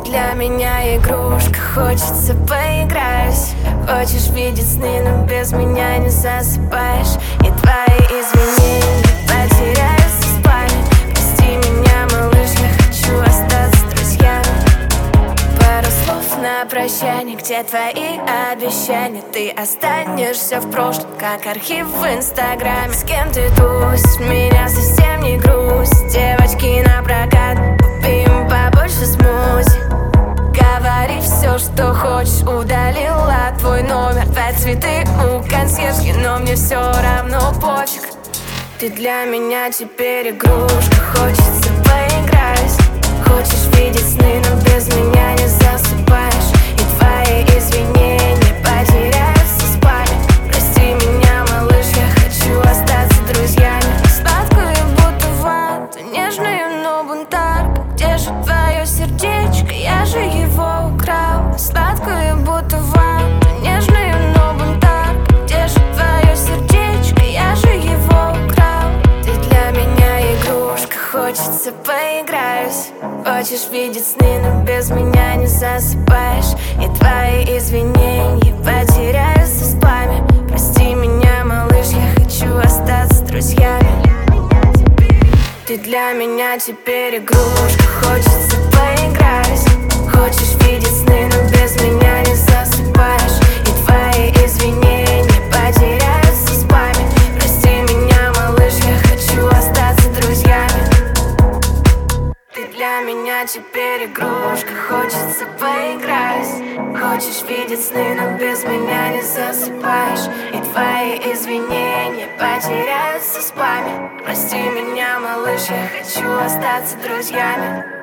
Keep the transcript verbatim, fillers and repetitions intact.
для меня игрушка, хочется поиграть. Хочешь видеть сны, но без меня не засыпаешь. И твои извинения потеряются в спальне. Прости меня, малыш, я хочу остаться с друзьями. Пару слов на прощание, где твои обещания? Ты останешься в прошлом, как архив в инстаграме. С кем ты тусишь, меня совсем не грусть. Девочки на прокат, купим побольше смузи. Говори все, что хочешь, удалила твой номер. Твои цветы у консьержки, но мне все равно пофиг. Ты для меня теперь игрушка, хочется поиграть. Хочешь видеть сны, но без меня не засыпаешь. И твои извинения потеряются в спальне. Прости меня, малыш, я хочу остаться друзьями. Сладкую, будто вата, нежную, но бунтарка. Где же твое сердечко? Я же его украл. Сладкую, будто вата, нежную, но бунтарка. Где же твое сердечко? Я же его украл. Ты для меня игрушка, хочется поиграть. Хочешь видеть сны, но без меня не засыпаешь. И твои извинения потеряются в спаме. Прости меня, малыш, я хочу остаться с друзьями. Ты для меня теперь игрушка, хочется поиграть. Хочешь видеть сны, но без меня не засыпаешь. И твои извинения потеряются в спаме. Прости меня, малыш, я хочу остаться с друзьями. Ты для меня теперь игрушка, хочется поиграть. Хочешь видеть сны, но без меня не засыпаешь. И твои извинения потеряются в спаме. Прости меня, малыш, я хочу остаться друзьями.